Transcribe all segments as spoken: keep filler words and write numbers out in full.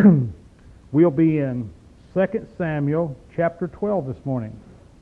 We'll be in Second Samuel chapter twelve this morning.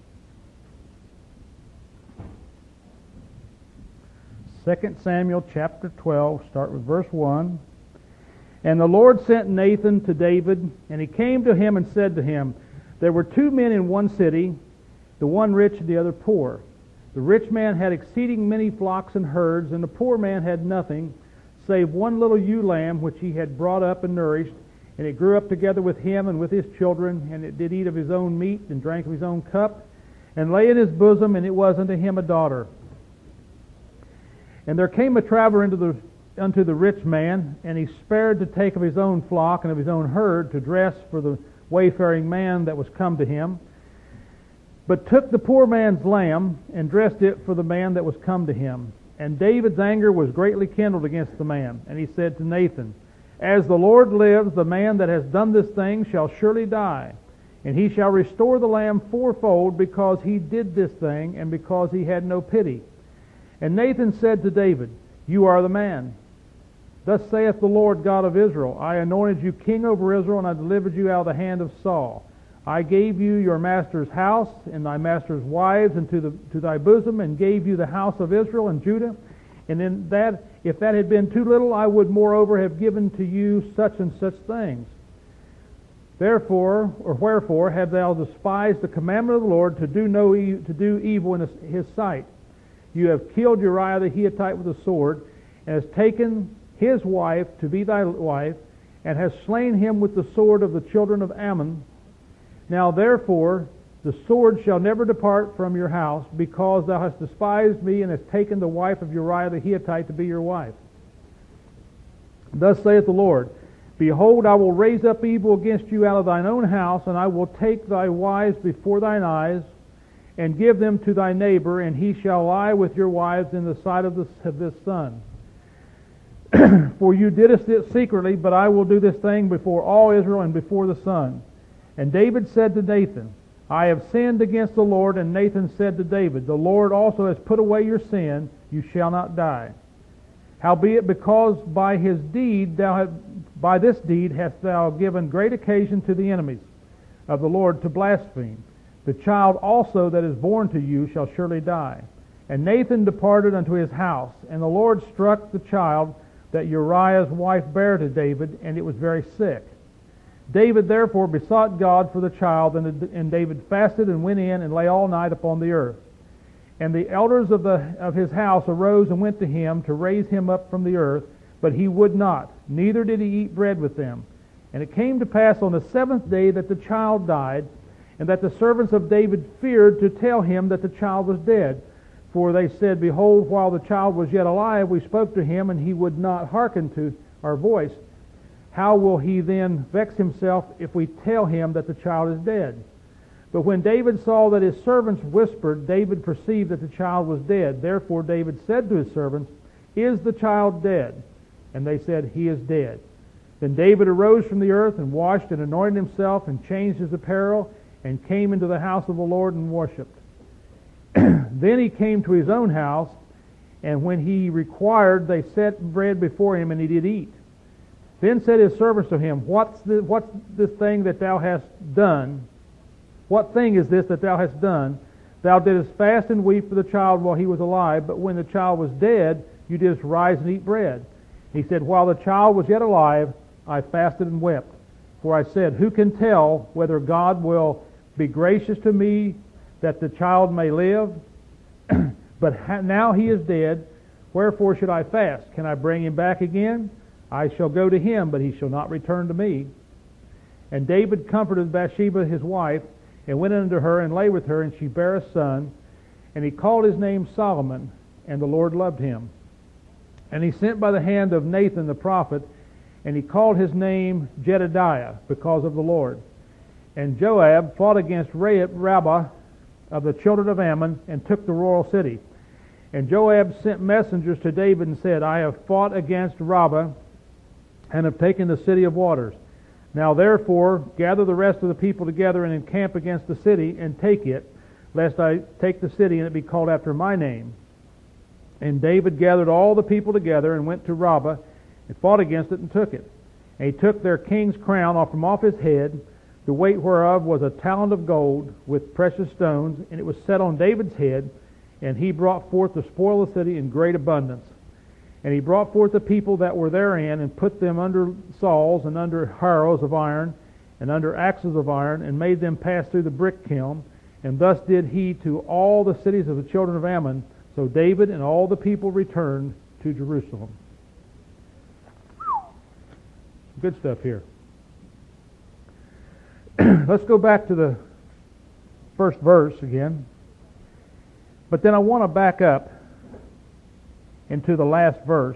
Second Samuel chapter twelve, start with verse one. And the Lord sent Nathan to David, and he came to him and said to him, There were two men in one city, the one rich and the other poor. The rich man had exceeding many flocks and herds, and the poor man had nothing, save one little ewe lamb which he had brought up and nourished. And it grew up together with him and with his children, and it did eat of his own meat, and drank of his own cup, and lay in his bosom, and it was unto him a daughter. And there came a traveler into the, unto the rich man, and he spared to take of his own flock and of his own herd to dress for the wayfaring man that was come to him, but took the poor man's lamb, and dressed it for the man that was come to him. And David's anger was greatly kindled against the man, and he said to Nathan, As the Lord lives, the man that has done this thing shall surely die, and he shall restore the lamb fourfold, because he did this thing, and because he had no pity. And Nathan said to David, You are the man. Thus saith the Lord God of Israel, I anointed you king over Israel, and I delivered you out of the hand of Saul. I gave you your master's house, and thy master's wives into the, to thy bosom, and gave you the house of Israel and Judah. And in that, if that had been too little, I would moreover have given to you such and such things. Therefore, or wherefore, have thou despised the commandment of the Lord to do no e- to do evil in his sight? You have killed Uriah the Hittite with a sword, and hast taken his wife to be thy wife, and hast slain him with the sword of the children of Ammon. Now therefore, the sword shall never depart from your house, because thou hast despised me, and hast taken the wife of Uriah the Hittite to be your wife. Thus saith the Lord, Behold, I will raise up evil against you out of thine own house, and I will take thy wives before thine eyes, and give them to thy neighbor, and he shall lie with your wives in the sight of this, of this son. For you didst it secretly, but I will do this thing before all Israel and before the sun. And David said to Nathan, I have sinned against the Lord. And Nathan said to David, The Lord also has put away your sin, you shall not die. Howbeit, because by his deed thou hast, by this deed hast thou given great occasion to the enemies of the Lord to blaspheme, the child also that is born to you shall surely die. And Nathan departed unto his house, and the Lord struck the child that Uriah's wife bare to David, and it was very sick. David therefore besought God for the child, and, and David fasted and went in and lay all night upon the earth. And the elders of, the, of his house arose and went to him to raise him up from the earth, but he would not, neither did he eat bread with them. And it came to pass on the seventh day that the child died, and that the servants of David feared to tell him that the child was dead. For they said, Behold, while the child was yet alive, we spoke to him, and he would not hearken to our voice. How will he then vex himself if we tell him that the child is dead? But when David saw that his servants whispered, David perceived that the child was dead. Therefore David said to his servants, Is the child dead? And they said, He is dead. Then David arose from the earth, and washed and anointed himself, and changed his apparel, and came into the house of the Lord and worshipped. Then he came to his own house, and when he required, they set bread before him, and he did eat. Then said his servants to him, What's this, what's this thing that thou hast done? What thing is this that thou hast done? Thou didst fast and weep for the child while he was alive, but when the child was dead, you didst rise and eat bread. He said, While the child was yet alive, I fasted and wept. For I said, Who can tell whether God will be gracious to me that the child may live? But ha- now he is dead. Wherefore should I fast? Can I bring him back again? I shall go to him, but he shall not return to me. And David comforted Bathsheba his wife, and went unto her, and lay with her, and she bare a son. And he called his name Solomon, and the Lord loved him. And he sent by the hand of Nathan the prophet, and he called his name Jedediah, because of the Lord. And Joab fought against Rabbah of the children of Ammon, and took the royal city. And Joab sent messengers to David, and said, I have fought against Rabbah, and have taken the city of waters. Now therefore gather the rest of the people together, and encamp against the city, and take it, lest I take the city, and it be called after my name. And David gathered all the people together, and went to Rabbah, and fought against it, and took it. And he took their king's crown off from off his head, the weight whereof was a talent of gold with precious stones, and it was set on David's head, and he brought forth the spoil of the city in great abundance. And he brought forth the people that were therein, and put them under saws, and under harrows of iron, and under axes of iron, and made them pass through the brick kiln. And thus did he to all the cities of the children of Ammon. So David and all the people returned to Jerusalem. Good stuff here. Let's go back to the first verse again. But then I want to back up into the last verse,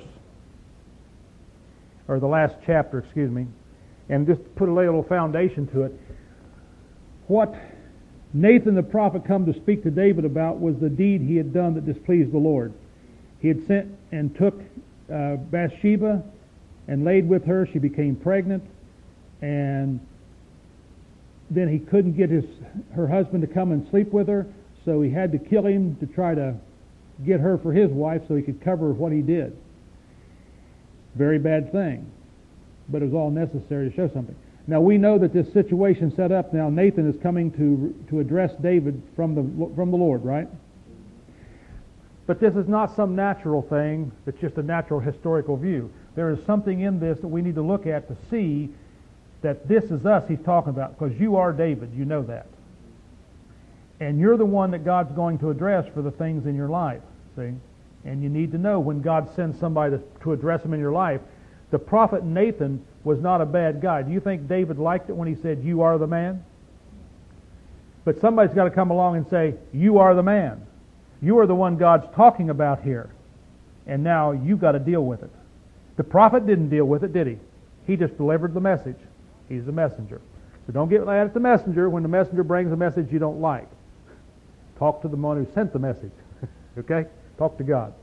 or the last chapter, excuse me, and just put a little foundation to it. What Nathan the prophet come to speak to David about was the deed he had done that displeased the Lord. He had sent and took uh, Bathsheba and laid with her. She became pregnant, and then he couldn't get his her husband to come and sleep with her, so he had to kill him to try to get her for his wife so he could cover what he did. Very bad thing, but it was all necessary to show something. Now we know that this situation set up. Now Nathan is coming to to address David from the from the Lord, right? But this is not some natural thing that's just a natural historical view. There is something in this that we need to look at to see that this is us he's talking about, because you are David, you know that. And you're the one that God's going to address for the things in your life, see? And you need to know when God sends somebody to, to address them in your life. The prophet Nathan was not a bad guy. Do you think David liked it when he said, you are the man? But somebody's got to come along and say, you are the man. You are the one God's talking about here. And now you've got to deal with it. The prophet didn't deal with it, did he? He just delivered the message. He's the messenger. So don't get mad at the messenger when the messenger brings a message you don't like. Talk to the one who sent the message. Okay? Talk to God.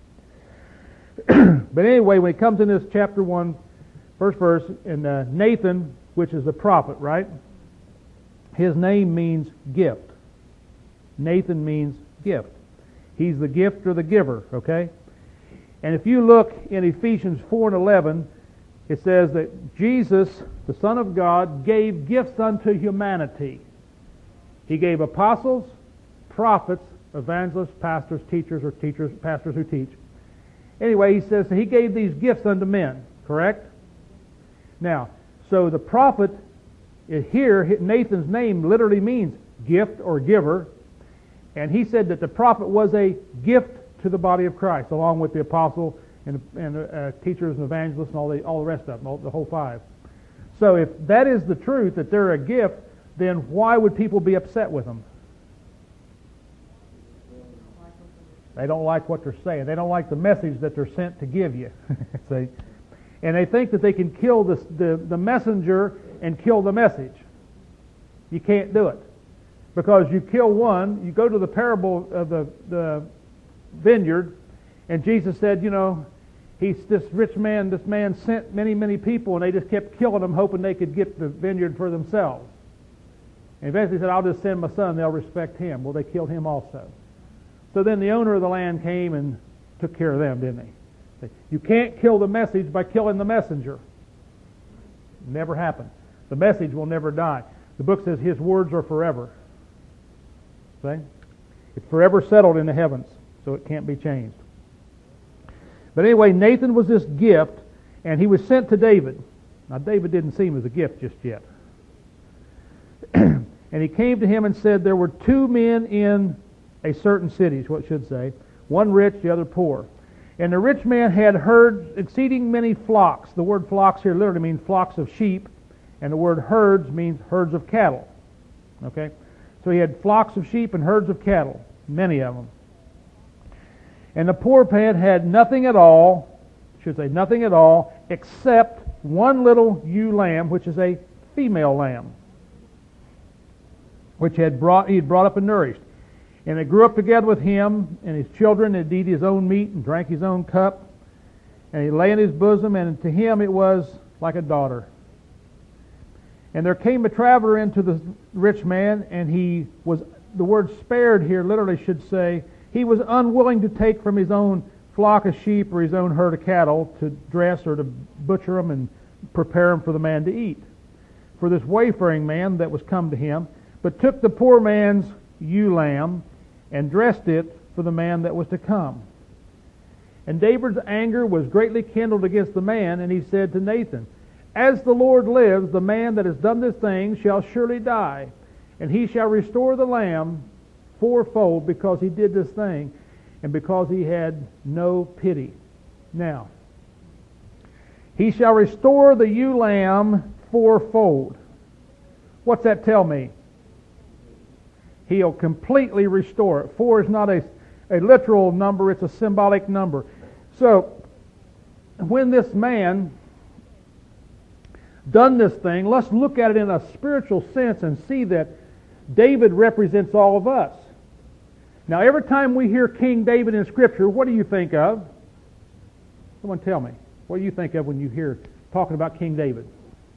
But anyway, when it comes in this chapter one, first verse, and uh, Nathan, which is the prophet, right? His name means gift. Nathan means gift. He's the gift or the giver, okay? And if you look in Ephesians four and eleven, it says that Jesus, the Son of God, gave gifts unto humanity. He gave apostles, prophets, evangelists, pastors, teachers, or teachers, pastors who teach. Anyway, he says that he gave these gifts unto men, correct? Now, so the prophet here, Nathan's name literally means gift or giver. And he said that the prophet was a gift to the body of Christ, along with the apostle and, and uh, teachers and evangelists and all the, all the rest of them, all, the whole five. So if that is the truth, that they're a gift, then why would people be upset with them? They don't like what they're saying. They don't like the message that they're sent to give you. See? And they think that they can kill the, the, the messenger and kill the message. You can't do it. Because you kill one, you go to the parable of the, the vineyard, and Jesus said, you know, he's this rich man, this man sent many, many people, and they just kept killing them, hoping they could get the vineyard for themselves. And eventually he said, I'll just send my son, they'll respect him. Well, they killed him also. So then the owner of the land came and took care of them, didn't he? You can't kill the message by killing the messenger. Never happened. The message will never die. The book says his words are forever. See? It's forever settled in the heavens, so it can't be changed. But anyway, Nathan was this gift, and he was sent to David. Now, David didn't see him as a gift just yet. And he came to him and said, there were two men in a certain city, is what it should say. One rich, the other poor. And the rich man had herds, exceeding many flocks. The word flocks here literally means flocks of sheep, and the word herds means herds of cattle. Okay? So he had flocks of sheep and herds of cattle, many of them. And the poor man had nothing at all, should say nothing at all, except one little ewe lamb, which is a female lamb, which had brought he had brought up and nourished. And it grew up together with him and his children, and ate his own meat and drank his own cup. And he lay in his bosom, and to him it was like a daughter. And there came a traveler into the rich man, and he was, the word spared here literally should say, he was unwilling to take from his own flock of sheep or his own herd of cattle to dress or to butcher them and prepare him for the man to eat, for this wayfaring man that was come to him, but took the poor man's ewe lamb and dressed it for the man that was to come. And David's anger was greatly kindled against the man, and he said to Nathan, As the Lord lives, the man that has done this thing shall surely die, and he shall restore the lamb fourfold because he did this thing, and because he had no pity. Now, he shall restore the ewe lamb fourfold. What's that tell me? He'll completely restore it. Four is not a, a literal number, it's a symbolic number. So, when this man done this thing, let's look at it in a spiritual sense and see that David represents all of us. Now, every time we hear King David in Scripture, what do you think of? Someone tell me. What do you think of when you hear talking about King David?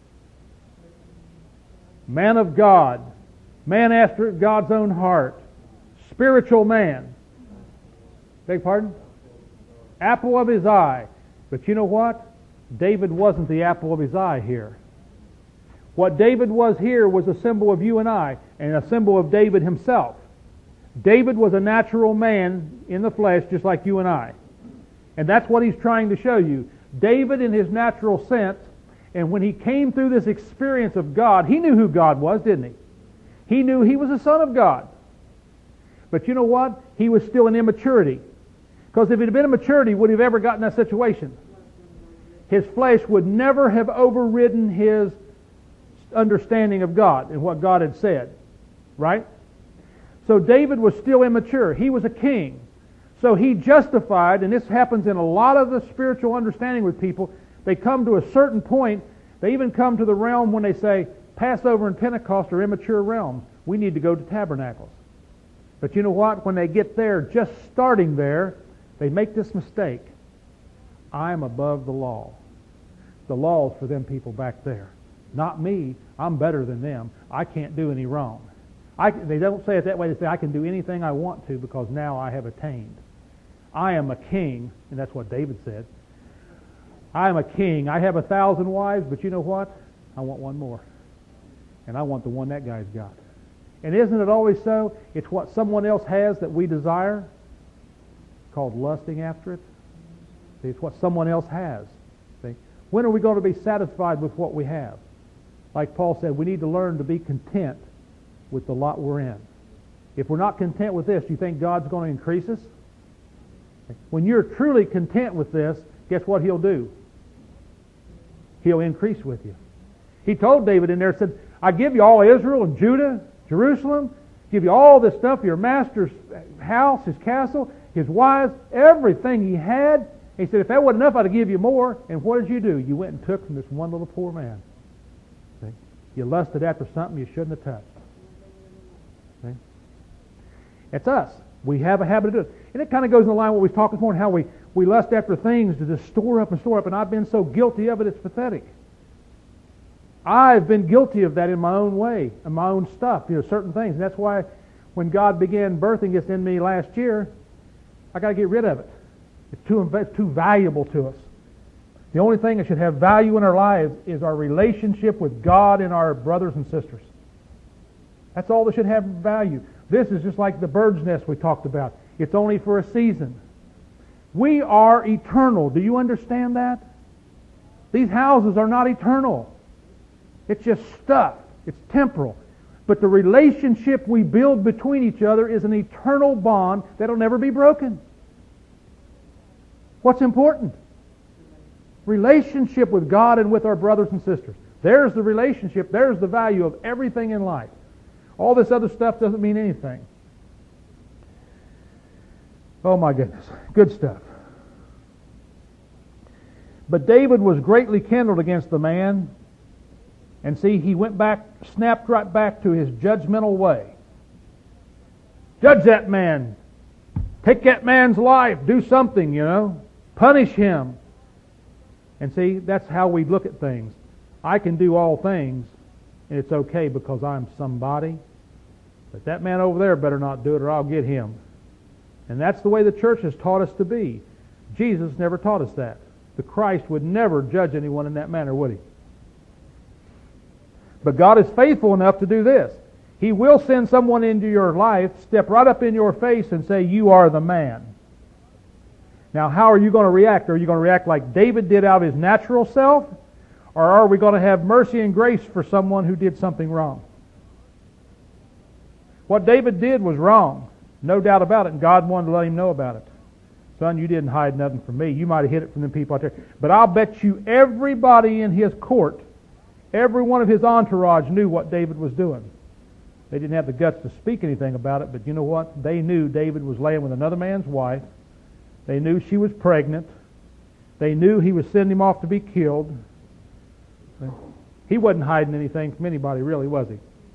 Man of God. Man after God's own heart. Spiritual man. Beg pardon? Apple of his eye. But you know what? David wasn't the apple of his eye here. What David was here was a symbol of you and I, and a symbol of David himself. David was a natural man in the flesh, just like you and I. And that's what he's trying to show you. David in his natural sense, and when he came through this experience of God, he knew who God was, didn't he? He knew he was a son of God. But you know what? He was still in immaturity. Because if it had been a maturity, would he have ever gotten that situation? His flesh would never have overridden his understanding of God and what God had said. Right? So David was still immature. He was a king. So he justified, and this happens in a lot of the spiritual understanding with people, they come to a certain point, they even come to the realm when they say, Passover and Pentecost are immature realms. We need to go to tabernacles. But you know what? When they get there, just starting there, they make this mistake. I'm above the law. The law's for them people back there. Not me. I'm better than them. I can't do any wrong. I, they don't say it that way. They say, I can do anything I want to because now I have attained. I am a king, and that's what David said. I am a king. I have a thousand wives, but you know what? I want one more. And I want the one that guy's got. And isn't it always so? It's what someone else has that we desire, called lusting after it. See, it's what someone else has. See? When are we going to be satisfied with what we have? Like Paul said, we need to learn to be content with the lot we're in. If we're not content with this, do you think God's going to increase us? When you're truly content with this, guess what He'll do? He'll increase with you. He told David in there, said, I give you all Israel and Judah, Jerusalem, give you all this stuff, your master's house, his castle, his wives, everything he had. He said, if that wasn't enough, I'd give you more. And what did you do? You went and took from this one little poor man. See? You lusted after something you shouldn't have touched. See? It's us. We have a habit of doing it. And it kind of goes in the line with what we talked this morning, how we, we lust after things to just store up and store up, and I've been so guilty of it, it's pathetic. I've been guilty of that in my own way, in my own stuff, you know, certain things. And that's why when God began birthing this in me last year, I got to get rid of it. It's too, it's too valuable to us. The only thing that should have value in our lives is our relationship with God and our brothers and sisters. That's all that should have value. This is just like the bird's nest we talked about. It's only for a season. We are eternal. Do you understand that? These houses are not eternal. It's just stuff. It's temporal. But the relationship we build between each other is an eternal bond that will never be broken. What's important? Relationship with God and with our brothers and sisters. There's the relationship. There's the value of everything in life. All this other stuff doesn't mean anything. Oh my goodness. Good stuff. But David was greatly kindled against the man. And see, he went back, snapped right back to his judgmental way. Judge that man. Take that man's life. Do something, you know. Punish him. And see, that's how we look at things. I can do all things, and it's okay because I'm somebody. But that man over there better not do it or I'll get him. And that's the way the church has taught us to be. Jesus never taught us that. The Christ would never judge anyone in that manner, would he? But God is faithful enough to do this. He will send someone into your life, step right up in your face and say, you are the man. Now, how are you going to react? Are you going to react like David did out of his natural self? Or are we going to have mercy and grace for someone who did something wrong? What David did was wrong. No doubt about it. And God wanted to let him know about it. Son, you didn't hide nothing from me. You might have hid it from the people out there. But I'll bet you everybody in his court, every one of his entourage knew what David was doing. They didn't have the guts to speak anything about it, but you know what? They knew David was laying with another man's wife. They knew she was pregnant. They knew he was sending him off to be killed. He wasn't hiding anything from anybody, really, was he?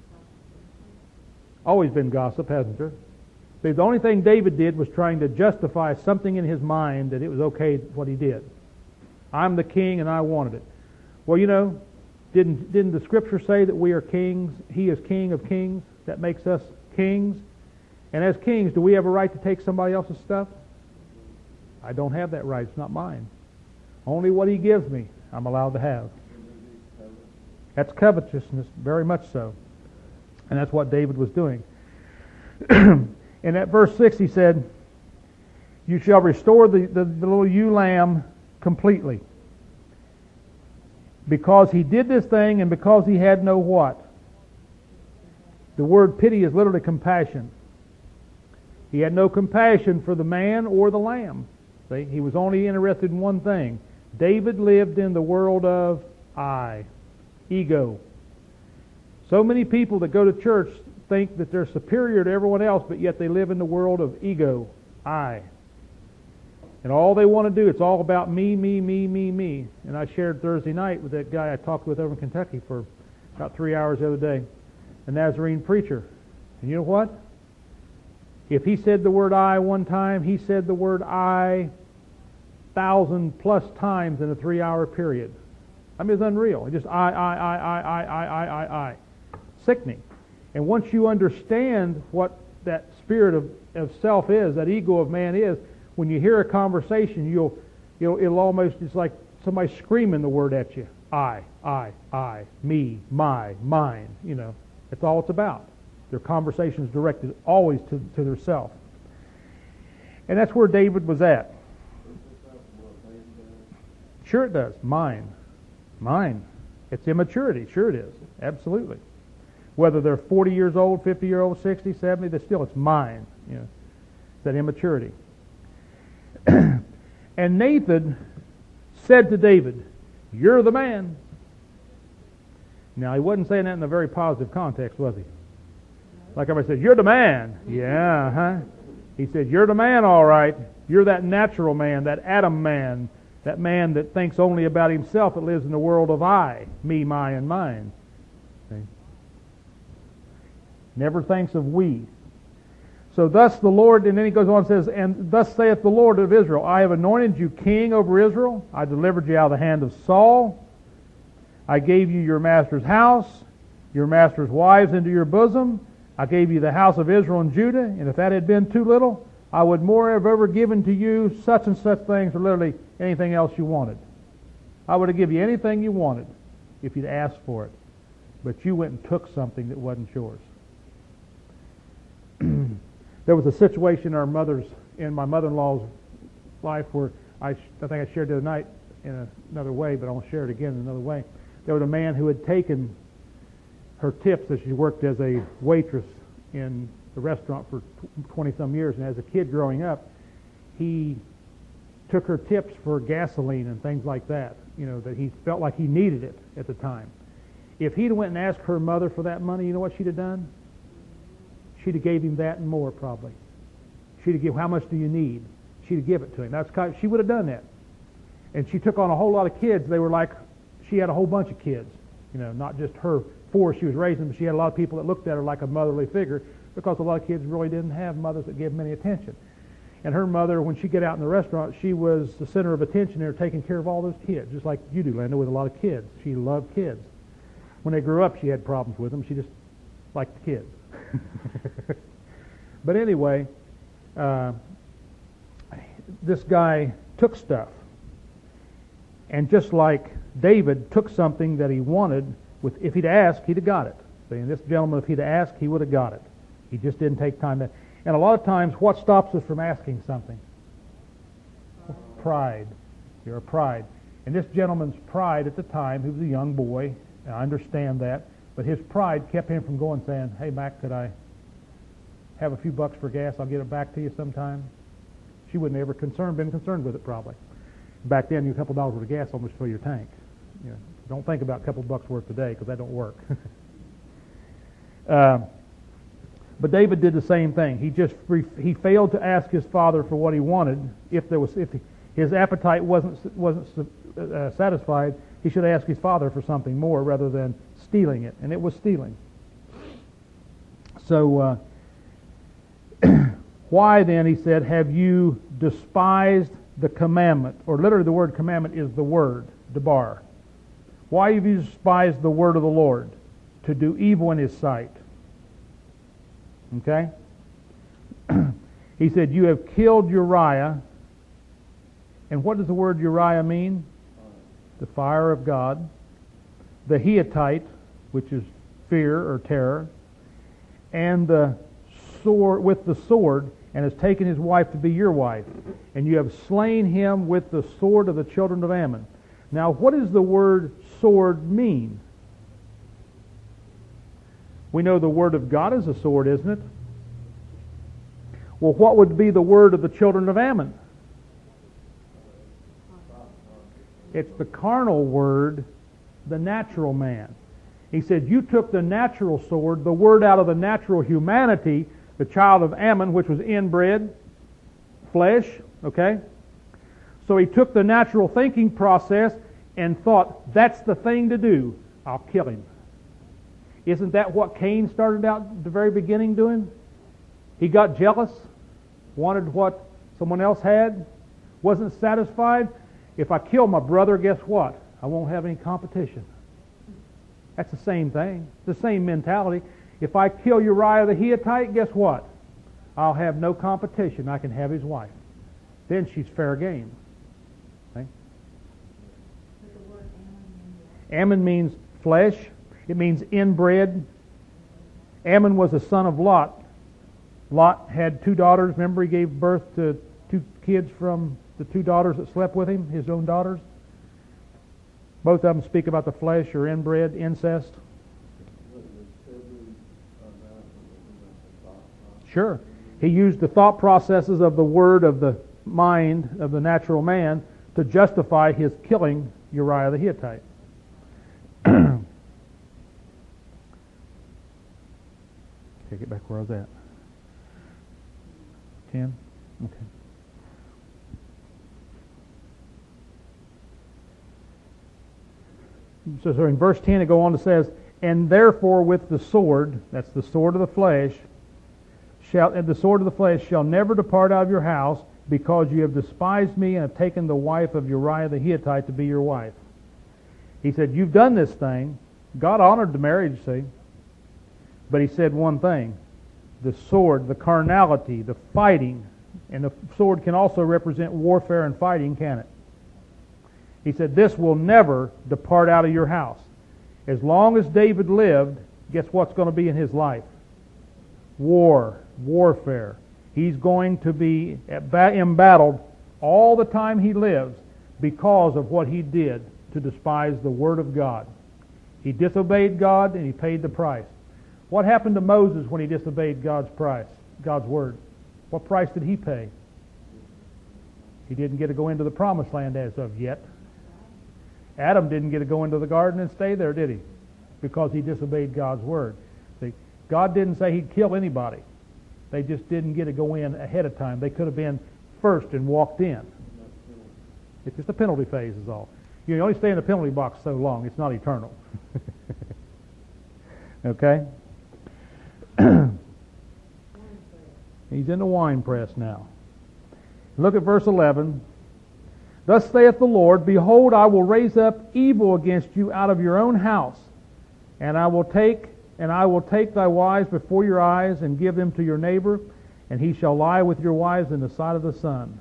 Always been gossip, hasn't there? The only thing David did was trying to justify something in his mind that it was okay what he did. I'm the king and I wanted it. Well, you know, didn't didn't the Scripture say that we are kings? He is King of kings. That makes us kings. And as kings, do we have a right to take somebody else's stuff? I don't have that right. It's not mine. Only what He gives me, I'm allowed to have. That's covetousness, very much so. And that's what David was doing. In that verse six, he said, you shall restore the, the, the little ewe lamb completely. Because he did this thing and because he had no what? The word pity is literally compassion. He had no compassion for the man or the lamb. See? He was only interested in one thing. David lived in the world of I, ego. So many people that go to church think that they're superior to everyone else, but yet they live in the world of ego, I. And all they want to do, it's all about me, me, me, me, me. And I shared Thursday night with that guy I talked with over in Kentucky for about three hours the other day, a Nazarene preacher. And you know what? If he said the word I one time, he said the word I thousand plus times in a three-hour period. I mean, it's unreal. It's just I, I, I, I, I, I, I, I, I. Sickening. And once you understand what that spirit of, of self is, that ego of man is, when you hear a conversation, you'll, you'll it'll almost, it's like somebody screaming the word at you. I, I, I, me, my, mine. You know, that's all it's about. Their conversations directed always to, to their self. And that's where David was at. Sure it does. Mine. Mine. It's immaturity. Sure it is. Absolutely. Whether they're forty years old, fifty years old, sixty, seventy, they're still, it's mine. You know, it's that immaturity. And Nathan said to David, you're the man. Now, he wasn't saying that in a very positive context, was he? Like everybody said, you're the man. Yeah, huh? He said, you're the man, all right. You're that natural man, that Adam man, that man that thinks only about himself, that lives in the world of I, me, my, and mine. See? Never thinks of we. So thus the Lord, and then he goes on and says, and thus saith the Lord of Israel, I have anointed you king over Israel. I delivered you out of the hand of Saul. I gave you your master's house, your master's wives into your bosom. I gave you the house of Israel and Judah. And if that had been too little, I would more have ever given to you such and such things, or literally anything else you wanted. I would have given you anything you wanted if you'd asked for it. But you went and took something that wasn't yours. There was a situation in our mother's, in my mother-in-law's life where I, I think I shared the other night in another way, but I'll share it again in another way. There was a man who had taken her tips as she worked as a waitress in the restaurant for twenty-some years, and as a kid growing up, he took her tips for gasoline and things like that, you know, that he felt like he needed it at the time. If he'd went and asked her mother for that money, you know what she'd have done? She'd have gave him that and more, probably. She'd have given, how much do you need? She'd have given it to him. That's kind of, she would have done that. And she took on a whole lot of kids. They were like, she had a whole bunch of kids. You know, not just her four she was raising, but she had a lot of people that looked at her like a motherly figure, because a lot of kids really didn't have mothers that gave them any attention. And her mother, when she got out in the restaurant, she was the center of attention there, taking care of all those kids, just like you do, Linda, with a lot of kids. She loved kids. When they grew up, she had problems with them. She just liked the kids. But anyway, uh, this guy took stuff. And just like David took something that he wanted, With, if he'd asked, he'd have got it. See, and this gentleman, if he'd asked, he would have got it. He just didn't take time to. And a lot of times, what stops us from asking something? Pride. Your pride. And this gentleman's pride at the time, he was a young boy, and I understand that, but his pride kept him from going saying, hey, Mac, could I have a few bucks for gas? I'll get it back to you sometime. She wouldn't ever concerned, been concerned with it probably. Back then, you a couple dollars worth of gas almost fill your tank. You know, don't think about a couple bucks worth today because that don't work. uh, but David did the same thing. He just he failed to ask his father for what he wanted. If there was if his appetite wasn't wasn't uh, satisfied, he should ask his father for something more rather than stealing it, and it was stealing. So. Uh, Why then, he said, have you despised the commandment? Or literally the word commandment is the word, debar. Why have you despised the word of the Lord? To do evil in his sight. Okay? He said, you have killed Uriah. And what does the word Uriah mean? The fire of God. The Hittite, which is fear or terror. And the sword, with the sword, and has taken his wife to be your wife, and you have slain him with the sword of the children of Ammon. Now, what does the word sword mean? We know the word of God is a sword, isn't it? Well, what would be the word of the children of Ammon? It's the carnal word, the natural man. He said, you took the natural sword, the word out of the natural humanity, the child of Ammon, which was inbred, flesh, okay? So he took the natural thinking process and thought, that's the thing to do. I'll kill him. Isn't that what Cain started out at the very beginning doing? He got jealous, wanted what someone else had, wasn't satisfied. If I kill my brother, guess what? I won't have any competition. That's the same thing. It's the same mentality. If I kill Uriah the Hittite, guess what? I'll have no competition. I can have his wife. Then she's fair game. Okay? Ammon means flesh. It means inbred. Ammon was a son of Lot. Lot had two daughters. Remember, he gave birth to two kids from the two daughters that slept with him, his own daughters. Both of them speak about the flesh or inbred, incest. Sure. He used the thought processes of the word of the mind of the natural man to justify his killing Uriah the Hittite. Take it back where I was at. Ten? Okay. So, so in verse ten it goes on to says, and therefore with the sword, that's the sword of the flesh, shall and the sword of the flesh shall never depart out of your house, because you have despised me and have taken the wife of Uriah the Hittite to be your wife. He said, you've done this thing. God honored the marriage, see. But he said one thing, the sword, the carnality, the fighting, and the sword can also represent warfare and fighting, can it? He said, this will never depart out of your house. As long as David lived, guess what's going to be in his life? War, warfare. He's going to be embattled all the time he lives because of what he did to despise the Word of God. He disobeyed God and he paid the price. What happened to Moses when he disobeyed God's price, God's Word? What price did he pay? He didn't get to go into the promised land as of yet. Adam didn't get to go into the garden and stay there, did he? Because he disobeyed God's Word. See, God didn't say he'd kill anybody. They just didn't get to go in ahead of time. They could have been first and walked in. It's just a penalty phase is all. You only stay in the penalty box so long. It's not eternal. Okay? He's in the wine press now. Look at verse eleven. Thus saith the Lord, behold, I will raise up evil against you out of your own house, and I will take and I will take thy wives before your eyes and give them to your neighbor, and he shall lie with your wives in the sight of the sun.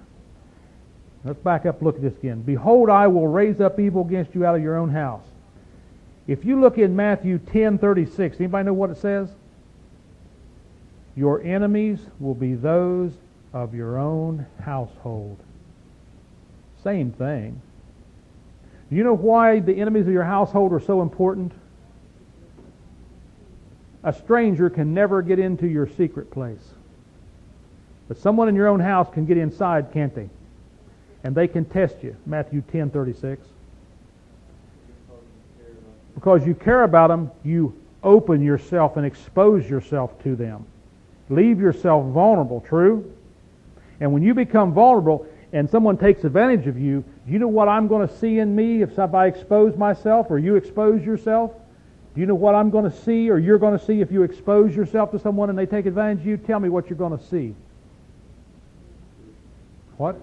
Let's back up and look at this again. Behold, I will raise up evil against you out of your own house. If you look in Matthew ten thirty-six, anybody know what it says? Your enemies will be those of your own household. Same thing. Do you know why the enemies of your household are so important? A stranger can never get into your secret place. But someone in your own house can get inside, can't they? And they can test you. Matthew ten thirty-six. Because you care about them, you open yourself and expose yourself to them. Leave yourself vulnerable, true? And when you become vulnerable and someone takes advantage of you, do you know what I'm going to see in me if I expose myself or you expose yourself? Do you know what I'm going to see or you're going to see if you expose yourself to someone and they take advantage of you? Tell me what you're going to see. What?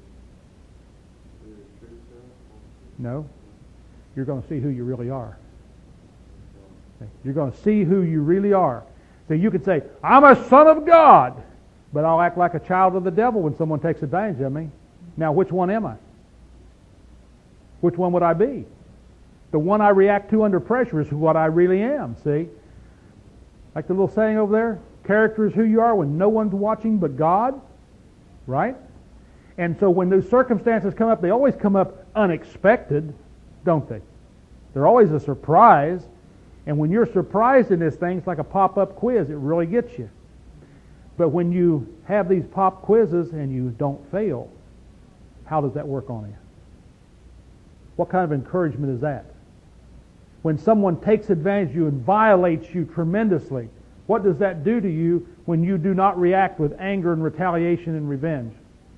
No. You're going to see who you really are. You're going to see who you really are. So you could say, I'm a son of God, but I'll act like a child of the devil when someone takes advantage of me. Now, which one am I? Which one would I be? The one I react to under pressure is what I really am, see? Like the little saying over there, character is who you are when no one's watching but God, right? And so when those circumstances come up, they always come up unexpected, don't they? They're always a surprise. And when you're surprised in this thing, it's like a pop-up quiz. It really gets you. But when you have these pop quizzes and you don't fail, how does that work on you? What kind of encouragement is that? When someone takes advantage of you and violates you tremendously, what does that do to you when you do not react with anger and retaliation and revenge?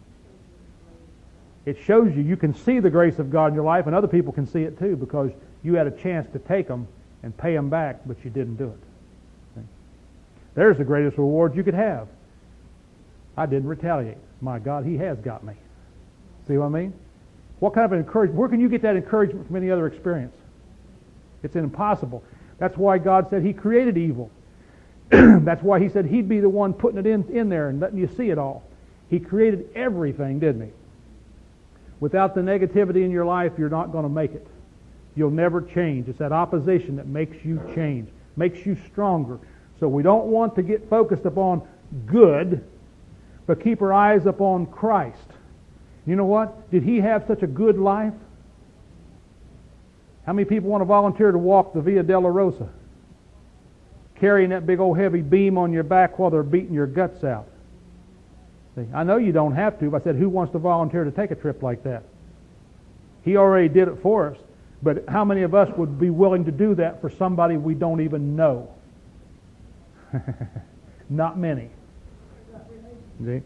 It shows you, you can see the grace of God in your life, and other people can see it too, because you had a chance to take them and pay them back, but you didn't do it. Okay? There's the greatest reward you could have. I didn't retaliate. My God, He has got me. See what I mean? What kind of encouragement? Where can you get that encouragement from any other experience? It's impossible. That's why God said He created evil. That's why He said He'd be the one putting it in, in there and letting you see it all. He created everything, didn't He? Without the negativity in your life, you're not going to make it. You'll never change. It's that opposition that makes you change, makes you stronger. So we don't want to get focused upon good, but keep our eyes upon Christ. You know what? Did He have such a good life? How many people want to volunteer to walk the Via Dolorosa? Carrying that big old heavy beam on your back while they're beating your guts out. See, I know you don't have to, but I said, who wants to volunteer to take a trip like that? He already did it for us. But how many of us would be willing to do that for somebody we don't even know? Not many. See?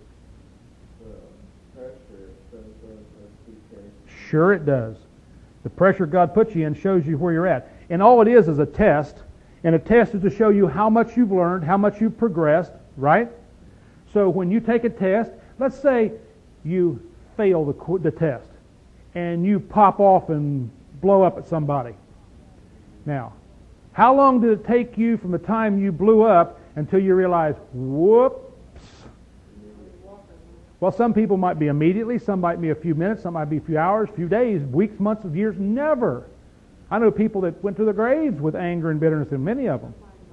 Sure it does. The pressure God puts you in shows you where you're at. And all it is is a test. And a test is to show you how much you've learned, how much you've progressed, right? So when you take a test, let's say you fail the, the test and you pop off and blow up at somebody. Now, how long did it take you from the time you blew up until you realize, whoops? Well, some people might be immediately, some might be a few minutes, some might be a few hours, a few days, weeks, months, years, never. I know people that went to the graves with anger and bitterness, and many of them.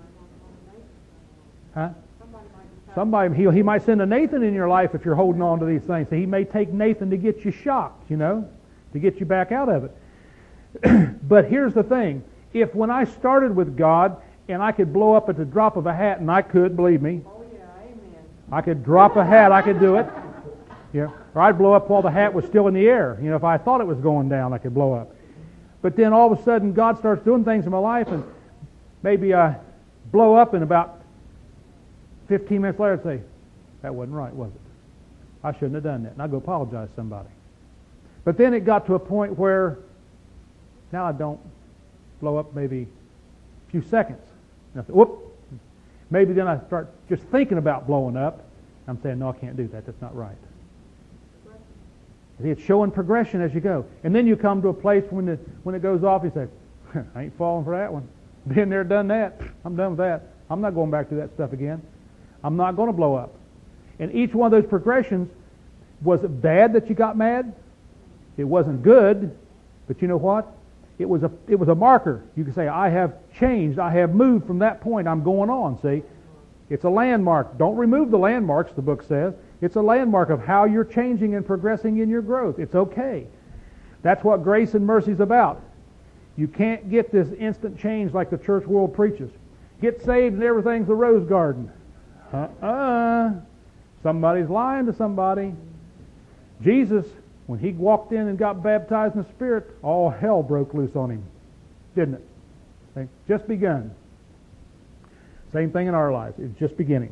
Huh? Somebody, he, he might send a Nathan in your life if you're holding on to these things. So he may take Nathan to get you shocked, you know, to get you back out of it. But here's the thing. If when I started with God and I could blow up at the drop of a hat, and I could, believe me. Oh, yeah, amen. I could drop a hat, I could do it. Yeah. Or I'd blow up while the hat was still in the air. You know, if I thought it was going down, I could blow up. But then all of a sudden God starts doing things in my life, and maybe I blow up and about fifteen minutes later I'd say, that wasn't right, was it? I shouldn't have done that. And I'd go apologize to somebody. But then it got to a point where now I don't blow up maybe a few seconds. And I say, whoop. Maybe then I start just thinking about blowing up. I'm saying, no, I can't do that. That's not right. See, it's showing progression as you go. And then you come to a place when, the, when it goes off, you say, I ain't falling for that one. Been there, done that. I'm done with that. I'm not going back to that stuff again. I'm not going to blow up. And each one of those progressions, was it bad that you got mad? It wasn't good, but you know what? It was a it was a marker. You could say, I have changed. I have moved from that point. I'm going on. See, it's a landmark. Don't remove the landmarks. The book says it's a landmark of how you're changing and progressing in your growth. It's okay. That's what grace and mercy is about. You can't get this instant change like the church world preaches. Get saved and everything's a rose garden. Uh-uh. Somebody's lying to somebody. Jesus, when he walked in and got baptized in the Spirit, all hell broke loose on him. Didn't it? It's just begun. Same thing in our lives. It's just beginning.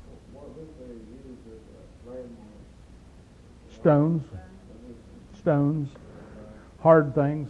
Stones. Stones. Hard things.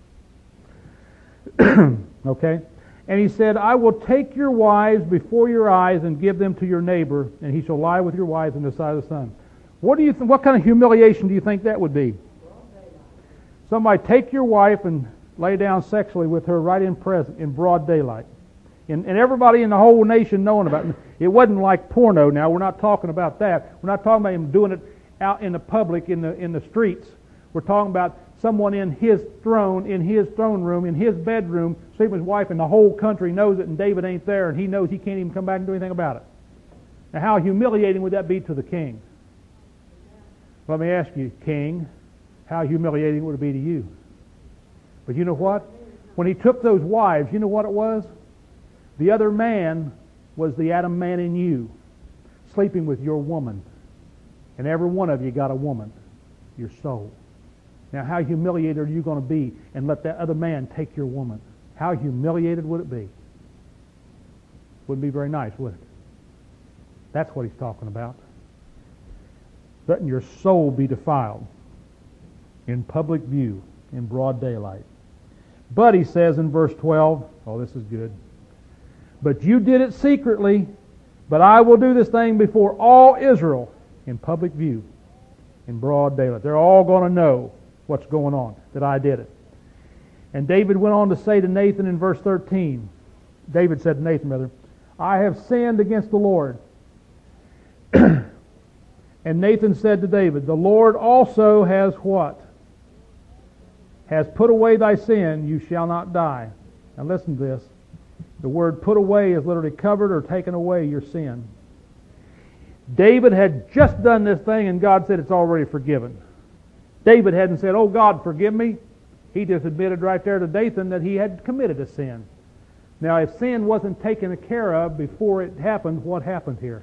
Okay? And he said, I will take your wives before your eyes and give them to your neighbor, and he shall lie with your wives in the sight of the sun. What do you th- what kind of humiliation do you think that would be? Somebody take your wife and lay down sexually with her right in present, in broad daylight. And, and everybody in the whole nation knowing about it. It wasn't like porno now. We're not talking about that. We're not talking about him doing it out in the public, in the in the streets. We're talking about someone in his throne, in his throne room, in his bedroom, sleeping with his wife, and the whole country knows it, and David ain't there, and he knows he can't even come back and do anything about it. Now, how humiliating would that be to the king? Let me ask you, king, how humiliating would it be to you? But you know what? When he took those wives, you know what it was? The other man was the Adam man in you, sleeping with your woman. And every one of you got a woman, your soul. Now, how humiliated are you going to be and let that other man take your woman? How humiliated would it be? Wouldn't be very nice, would it? That's what he's talking about. Letting your soul be defiled in public view, in broad daylight. But he says in verse twelve, oh, this is good. But you did it secretly, but I will do this thing before all Israel in public view, in broad daylight. They're all going to know what's going on, that I did it. And David went on to say to Nathan in verse thirteen, David said to Nathan, rather, I have sinned against the Lord. And Nathan said to David, the Lord also has what? Has put away thy sin, you shall not die. Now listen to this. The word put away is literally covered or taken away your sin. David had just done this thing and God said it's already forgiven. David hadn't said, oh God, forgive me. He just admitted right there to Nathan that he had committed a sin. Now if sin wasn't taken care of before it happened, what happened here?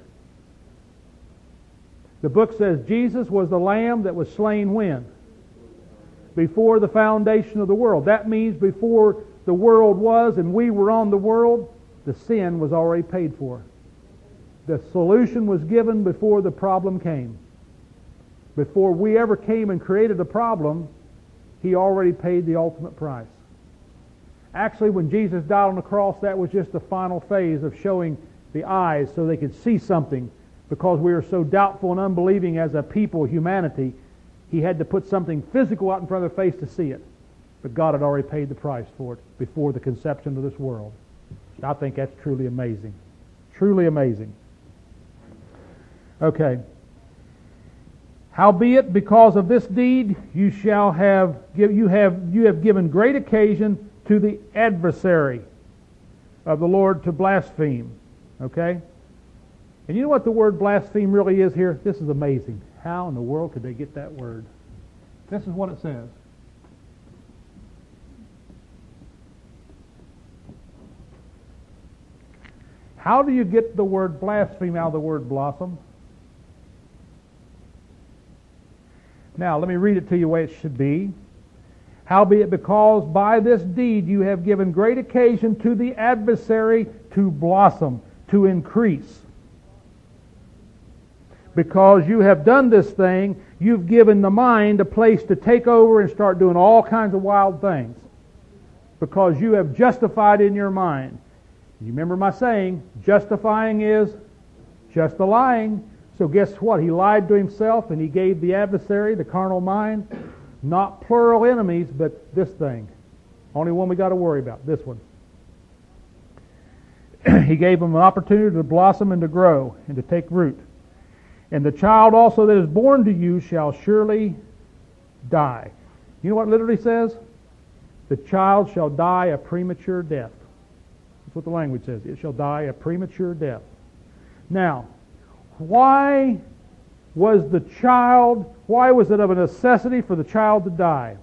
The book says Jesus was the lamb that was slain when? Before the foundation of the world. That means before the world was and we were on the world, the sin was already paid for. The solution was given before the problem came. Before we ever came and created a problem, he already paid the ultimate price. Actually, when Jesus died on the cross, that was just the final phase of showing the eyes so they could see something. Because we were so doubtful and unbelieving as a people, humanity, he had to put something physical out in front of their face to see it. But God had already paid the price for it before the conception of this world. I think that's truly amazing. Truly amazing. Okay. Howbeit, because of this deed, you shall have you have you have given great occasion to the adversary of the Lord to blaspheme. Okay? And you know what the word blaspheme really is here? This is amazing. How in the world could they get that word? This is what it says. How do you get the word blaspheme out of the word blossom? Now, let me read it to you the way it should be. Howbeit, because by this deed you have given great occasion to the adversary to blossom, to increase. Because you have done this thing, you've given the mind a place to take over and start doing all kinds of wild things. Because you have justified in your mind. You remember my saying, justifying is just a lying. So guess what? He lied to himself and he gave the adversary, the carnal mind, not plural enemies, but this thing. Only one we got to worry about, this one. He gave him an opportunity to blossom and to grow and to take root. And the child also that is born to you shall surely die. You know what it literally says? the child shall die a premature death. That's what the language says. It shall die a premature death. Now, why was the child, why was it of a necessity for the child to die?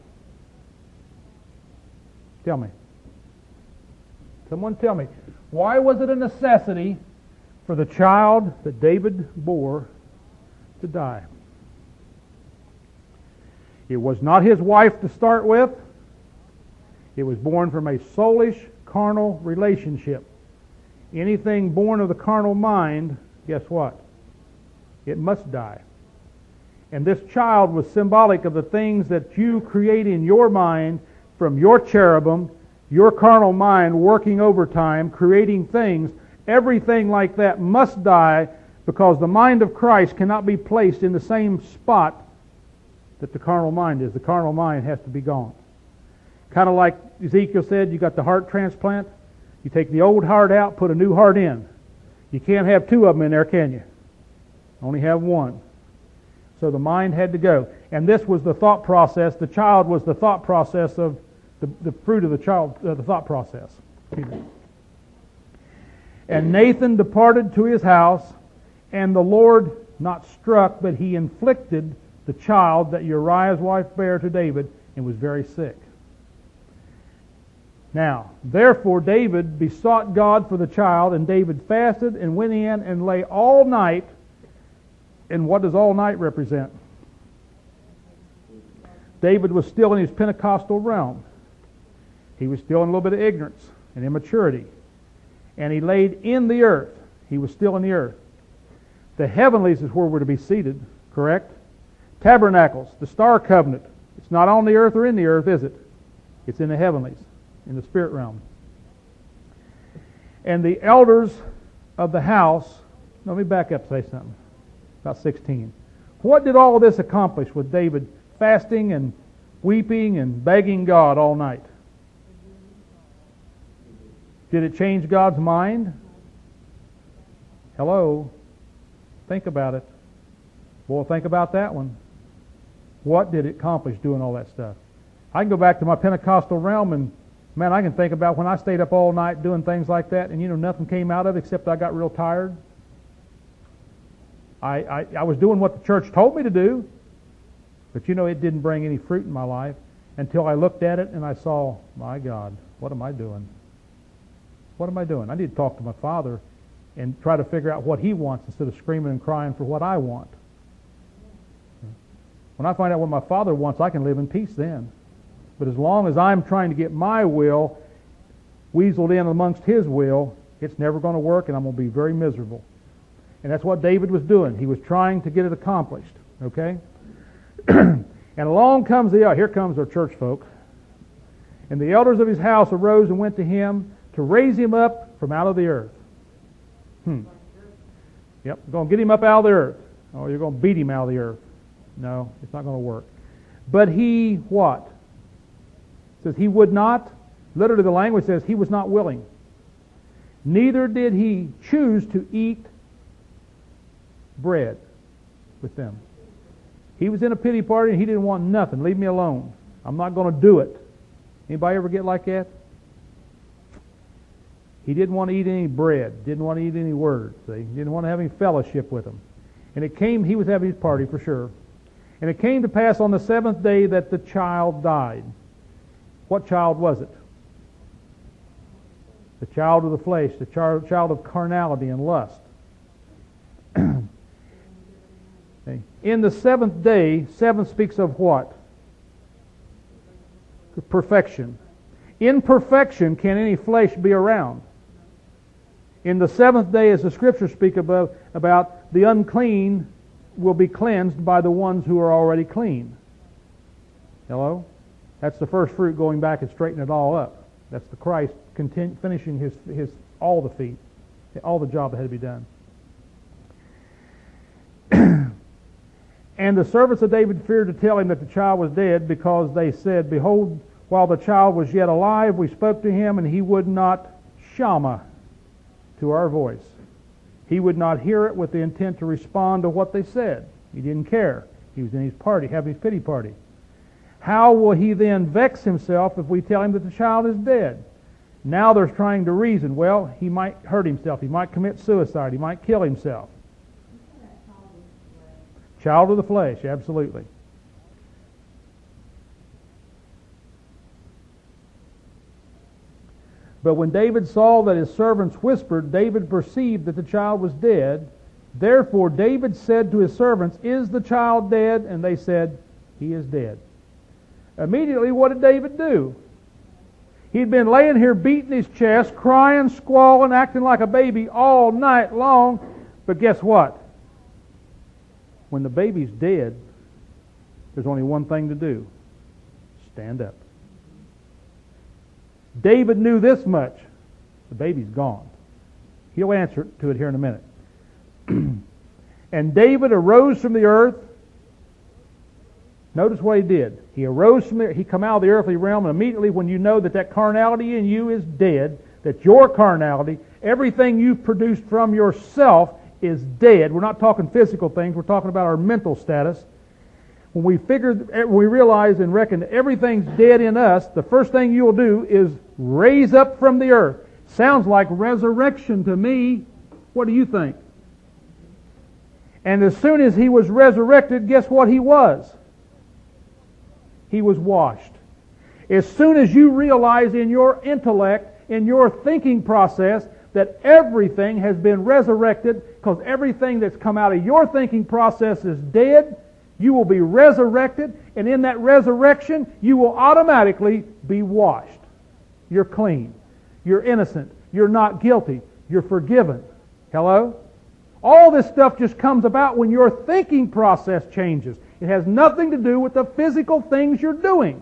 Tell me. Someone tell me. Why was it a necessity for the child that David bore to die? It was not his wife to start with. It was born from a soulish, carnal relationship. Anything born of the carnal mind, guess what? It must die. And this child was symbolic of the things that you create in your mind from your cherubim, your carnal mind working overtime, creating things. Everything like that must die, because the mind of Christ cannot be placed in the same spot that the carnal mind is. The carnal mind has to be gone. Kind of like Ezekiel said, you got the heart transplant. You take the old heart out, put a new heart in. You can't have two of them in there, can you? Only have one. So the mind had to go. And this was the thought process. The child was the thought process of the, the fruit of the child, uh, the thought process. And Nathan departed to his house, and the Lord not struck, but he inflicted the child that Uriah's wife bare to David, and was very sick. Now, therefore David besought God for the child, and David fasted and went in and lay all night. And what does all night represent? David was still in his Pentecostal realm. He was still in a little bit of ignorance and immaturity. And he laid in the earth. He was still in the earth. The heavenlies is where we're to be seated, correct? Tabernacles, the star covenant. It's not on the earth or in the earth, is it? It's in the heavenlies, in the spirit realm. And the elders of the house, let me back up and say something. About sixteen. What did all of this accomplish with David fasting and weeping and begging God all night? Did it change God's mind? Hello? Think about it. Boy, think about that one. What did it accomplish doing all that stuff? I can go back to my Pentecostal realm, and man, I can think about when I stayed up all night doing things like that, and you know, nothing came out of it except I got real tired. I, I, I was doing what the church told me to do, but you know, it didn't bring any fruit in my life until I looked at it and I saw, my God, what am I doing? What am I doing? I need to talk to my Father and try to figure out what He wants instead of screaming and crying for what I want. When I find out what my Father wants, I can live in peace then. But as long as I'm trying to get my will weaseled in amongst His will, it's never going to work, and I'm going to be very miserable. And that's what David was doing. He was trying to get it accomplished. Okay? And along comes the, uh, here comes our church folk. And the elders of his house arose and went to him to raise him up from out of the earth. Hmm. Yep, we're going to get him up out of the earth. Oh, you're going to beat him out of the earth. No, it's not going to work. But he, what? It says he would not, literally the language says he was not willing. Neither did he choose to eat bread with them. He was in a pity party and he didn't want nothing. Leave me alone. I'm not going to do it. Anybody ever get like that? He didn't want to eat any bread. Didn't want to eat any words. See? He didn't want to have any fellowship with them. And it came, he was having his party for sure. And it came to pass on the seventh day that the child died. What child was it? The child of the flesh, the child child of carnality and lust. In the seventh day, seven speaks of what? Perfection. In perfection, can any flesh be around? In the seventh day, as the Scriptures speak about, about the unclean will be cleansed by the ones who are already clean. Hello? That's the first fruit, going back and straightening it all up. That's the Christ continue, finishing his, his all the feet, all the job that had to be done. And the servants of David feared to tell him that the child was dead, because they said, behold, while the child was yet alive, we spoke to him, and he would not shama to our voice. He would not hear it with the intent to respond to what they said. He didn't care. He was in his party, having his pity party. How will he then vex himself if we tell him that the child is dead? Now they're trying to reason. Well, he might hurt himself. He might commit suicide. He might kill himself. Child of the flesh, absolutely. But when David saw that his servants whispered, David perceived that the child was dead. Therefore David said to his servants, "Is the child dead?" And they said, "He is dead." Immediately, what did David do? He'd been laying here beating his chest, crying, squalling, acting like a baby all night long. But guess what? When the baby's dead, there's only one thing to do. Stand up. David knew this much. The baby's gone. He'll answer to it here in a minute. And David arose from the earth. Notice what he did. He arose from there. He come out of the earthly realm, and immediately when you know that that carnality in you is dead, that your carnality, everything you've produced from yourself is dead. We're not talking physical things. We're talking about our mental status. When we figure, when we realize and reckon that everything's dead in us, the first thing you'll do is raise up from the earth. Sounds like resurrection to me. What do you think? And as soon as he was resurrected, guess what he was? He was washed. As soon as you realize in your intellect, in your thinking process, that everything has been resurrected, because everything that's come out of your thinking process is dead, you will be resurrected, and in that resurrection, you will automatically be washed. You're clean. You're innocent. You're not guilty. You're forgiven. Hello? All this stuff just comes about when your thinking process changes. It has nothing to do with the physical things you're doing.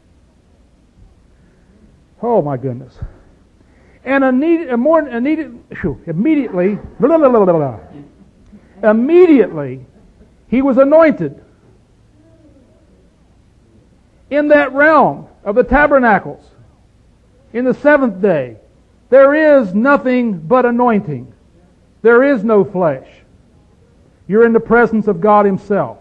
Oh my goodness. And immediately, blah, blah, blah, blah, blah. immediately, he was anointed in that realm of the tabernacles. In the seventh day, there is nothing but anointing. There is no flesh. You're in the presence of God Himself.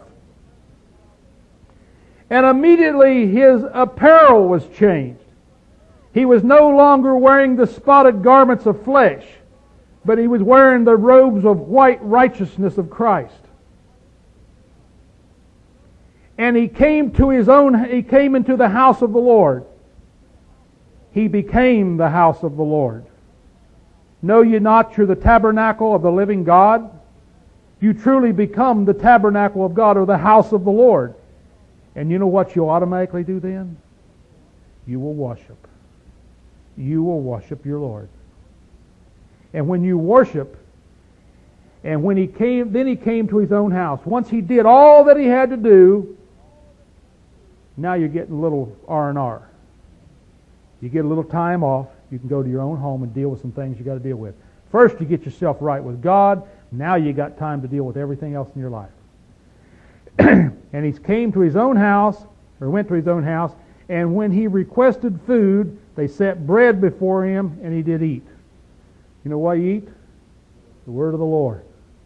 And immediately his apparel was changed. He was no longer wearing the spotted garments of flesh, but he was wearing the robes of white righteousness of Christ. And he came to his own, he came into the house of the Lord. He became the house of the Lord. Know ye not you're the tabernacle of the living God? You truly become the tabernacle of God, or the house of the Lord. And you know what you'll automatically do then? You will worship. You will worship your Lord. And when you worship, and when he came, then he came to his own house. Once he did all that he had to do, now you're getting a little R and R. You get a little time off. You can go to your own home and deal with some things you got to deal with. First, you get yourself right with God. Now you got time to deal with everything else in your life. And he came to his own house, or went to his own house, and when he requested food, they set bread before him, and he did eat. You know what he eat? The word of the Lord.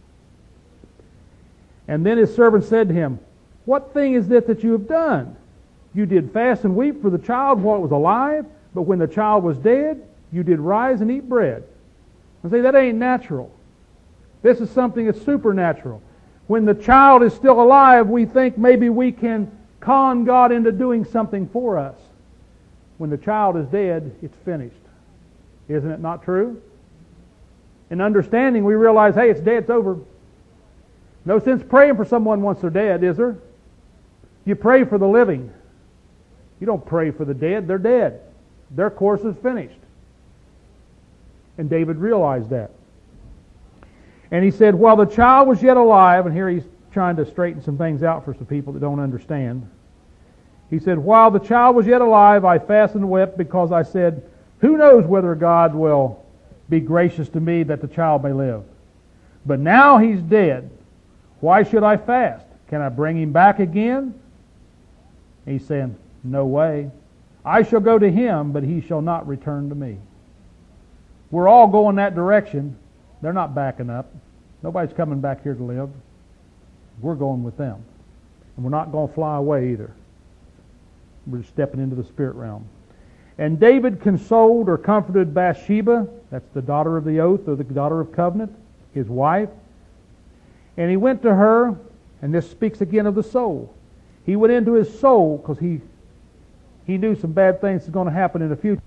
And then his servant said to him, "What thing is this that you have done? You did fast and weep for the child while it was alive, but when the child was dead, you did rise and eat bread." I say, that ain't natural. This is something that's supernatural. When the child is still alive, we think maybe we can con God into doing something for us. When the child is dead, it's finished. Isn't it not true? In understanding, we realize, hey, it's dead, it's over. No sense praying for someone once they're dead, is there? You pray for the living. You don't pray for the dead. They're dead. Their course is finished. And David realized that. And he said, while the child was yet alive, and here he's trying to straighten some things out for some people that don't understand. He said, while the child was yet alive, I fasted and wept because I said, who knows whether God will be gracious to me that the child may live? But now he's dead. Why should I fast? Can I bring him back again? He's saying, no way. I shall go to him, but he shall not return to me. We're all going that direction. They're not backing up. Nobody's coming back here to live. We're going with them. And we're not going to fly away either. We're stepping into the spirit realm. And David consoled or comforted Bathsheba, that's the daughter of the oath or the daughter of covenant, his wife. And he went to her, and this speaks again of the soul. He went into his soul because he, he knew some bad things was going to happen in the future.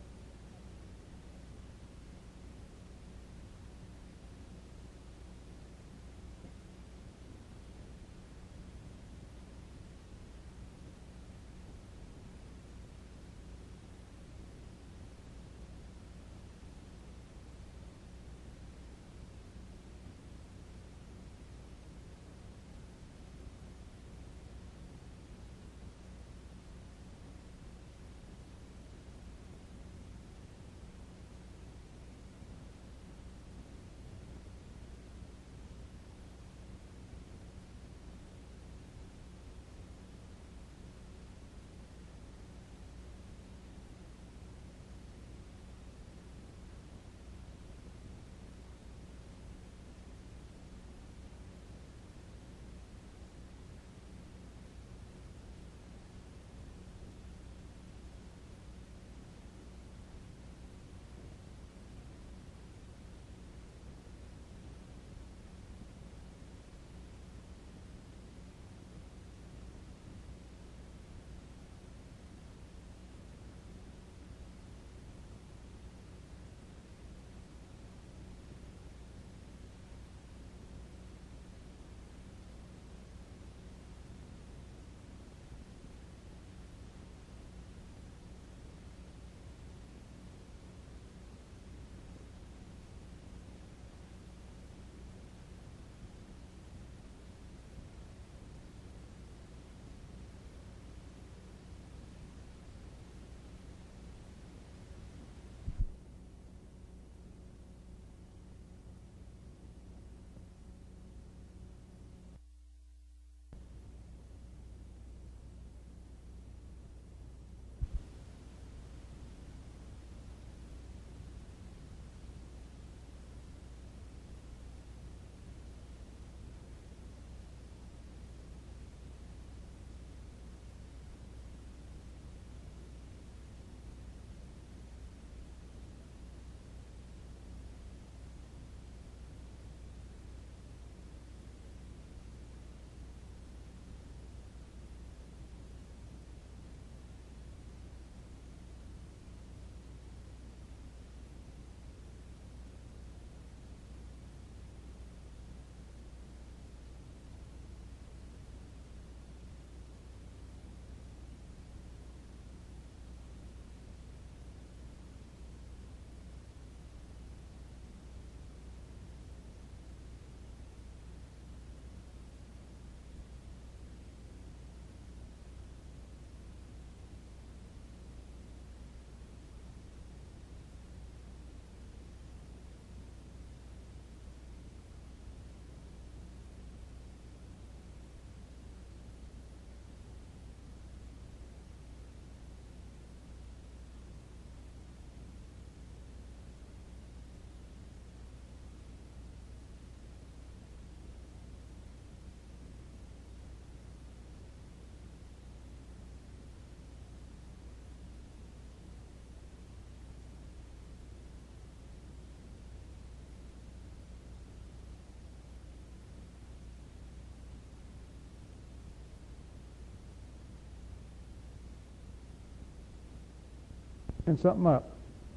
Something up.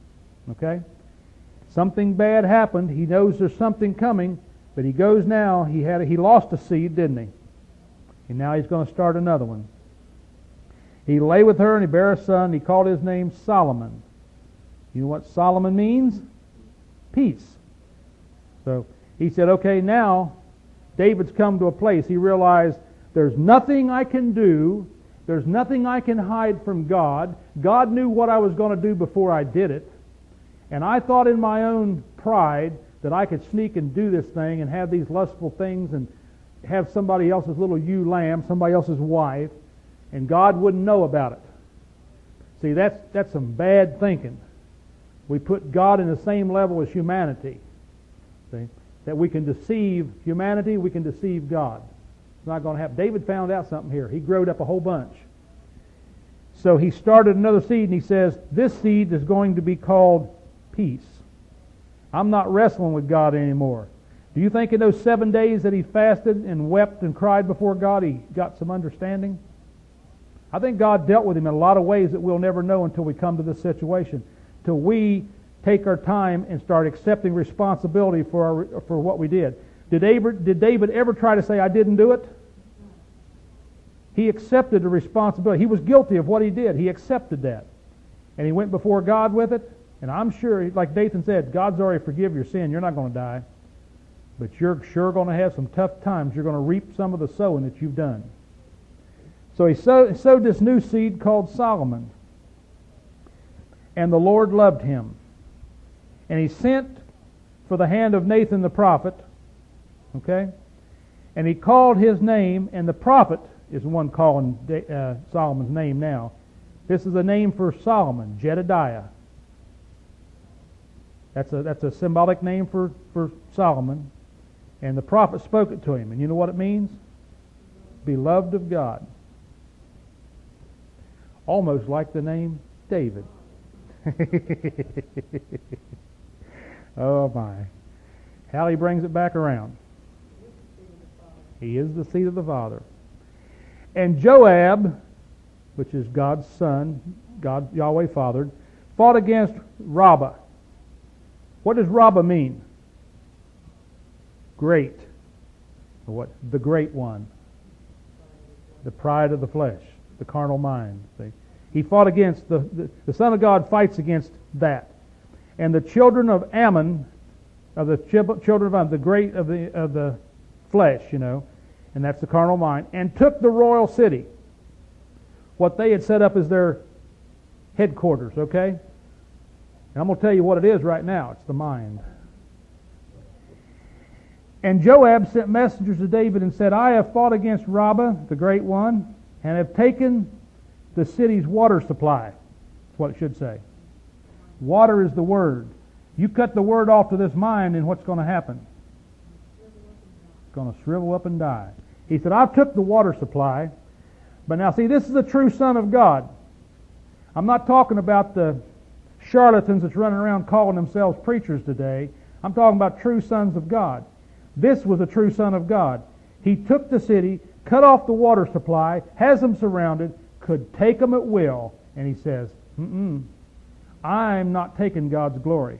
Okay? Something bad happened. He knows there's something coming, but he goes now. He had a, he lost a seed, didn't he? And now he's going to start another one. He lay with her and he bare a son. He called his name Solomon. You know what Solomon means? Peace. So he said, okay, now David's come to a place. He realized there's nothing I can do. There's nothing I can hide from God. God knew what I was going to do before I did it. And I thought in my own pride that I could sneak and do this thing and have these lustful things and have somebody else's little ewe lamb, somebody else's wife, and God wouldn't know about it. See, that's, that's some bad thinking. We put God in the same level as humanity. See? That we can deceive humanity, we can deceive God. It's not going to happen. David found out something here. He growed up a whole bunch. So he started another seed, and he says, this seed is going to be called peace. I'm not wrestling with God anymore. Do you think in those seven days that he fasted and wept and cried before God, he got some understanding? I think God dealt with him in a lot of ways that we'll never know until we come to this situation. Till we take our time and start accepting responsibility for our, for what we did. Did David, did David ever try to say, I didn't do it? He accepted the responsibility. He was guilty of what he did. He accepted that. And he went before God with it. And I'm sure, like Nathan said, God's already forgiven your sin. You're not going to die. But you're sure going to have some tough times. You're going to reap some of the sowing that you've done. So he sowed, sowed this new seed called Solomon. And the Lord loved him. And he sent for the hand of Nathan the prophet. Okay? And he called his name, and the prophet is the one calling uh, Solomon's name now. This is a name for Solomon, Jedediah. That's a, that's a symbolic name for, for Solomon. And the prophet spoke it to him. And you know what it means? Beloved of God. Almost like the name David. Oh my. How he brings it back around. He is the seed of the Father. And Joab, which is God's son, God, Yahweh fathered, fought against Rabbah. What does Rabbah mean? Great. Or what? The great one. The pride of the flesh. The carnal mind. See? He fought against, the, the, the Son of God fights against that. And the children of Ammon, of the children of Ammon, the great of the, of the flesh, you know, and that's the carnal mind, and took the royal city. What they had set up as their headquarters, okay? And I'm going to tell you what it is right now. It's the mind. And Joab sent messengers to David and said, I have fought against Rabbah, the great one, and have taken the city's water supply. That's what it should say. Water is the word. You cut the word off to this mind, and what's going to happen? It's going to shrivel up and die. He said, I've took the water supply, but now see, this is a true son of God. I'm not talking about the charlatans that's running around calling themselves preachers today. I'm talking about true sons of God. This was a true son of God. He took the city, cut off the water supply, has them surrounded, could take them at will, and he says, Mm-mm, I'm not taking God's glory.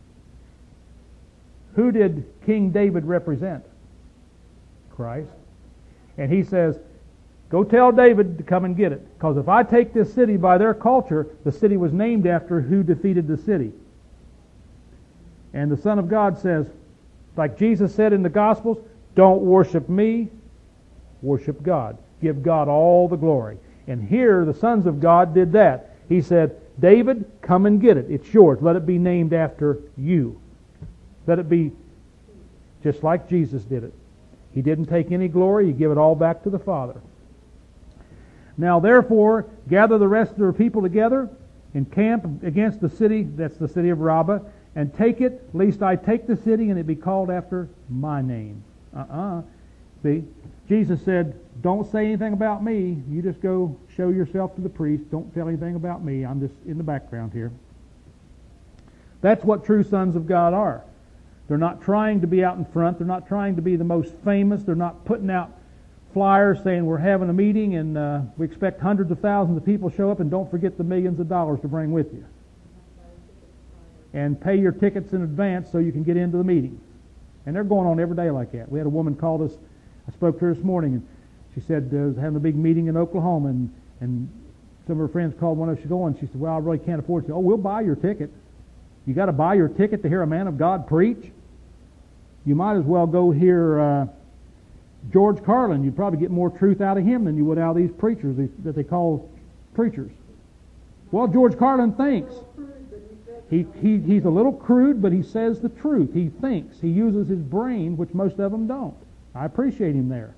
Who did King David represent? Christ. And he says, go tell David to come and get it. Because if I take this city by their culture, the city was named after who defeated the city. And the Son of God says, like Jesus said in the Gospels, don't worship me, worship God. Give God all the glory. And here the sons of God did that. He said, David, come and get it. It's yours. Let it be named after you. Let it be just like Jesus did it. He didn't take any glory. He gave it all back to the Father. Now therefore, gather the rest of the people together and camp against the city, that's the city of Rabbah, and take it, lest I take the city and it be called after my name. Uh-uh. See, Jesus said, don't say anything about me. You just go show yourself to the priest. Don't tell anything about me. I'm just in the background here. That's what true sons of God are. They're not trying to be out in front. They're not trying to be the most famous. They're not putting out flyers saying we're having a meeting and uh, we expect hundreds of thousands of people show up, and don't forget the millions of dollars to bring with you. And pay your tickets in advance so you can get into the meeting. And they're going on every day like that. We had a woman called us. I spoke to her this morning, and she said uh, was having a big meeting in Oklahoma, and, and some of her friends called one of us to go, and she said, well, I really can't afford to. Oh, we'll buy your ticket. You got to buy your ticket to hear a man of God preach? You might as well go hear uh, George Carlin. You'd probably get more truth out of him than you would out of these preachers that they call preachers. Well, George Carlin thinks. He, he, he's a little crude, but he says the truth. He thinks. He uses his brain, which most of them don't. I appreciate him there.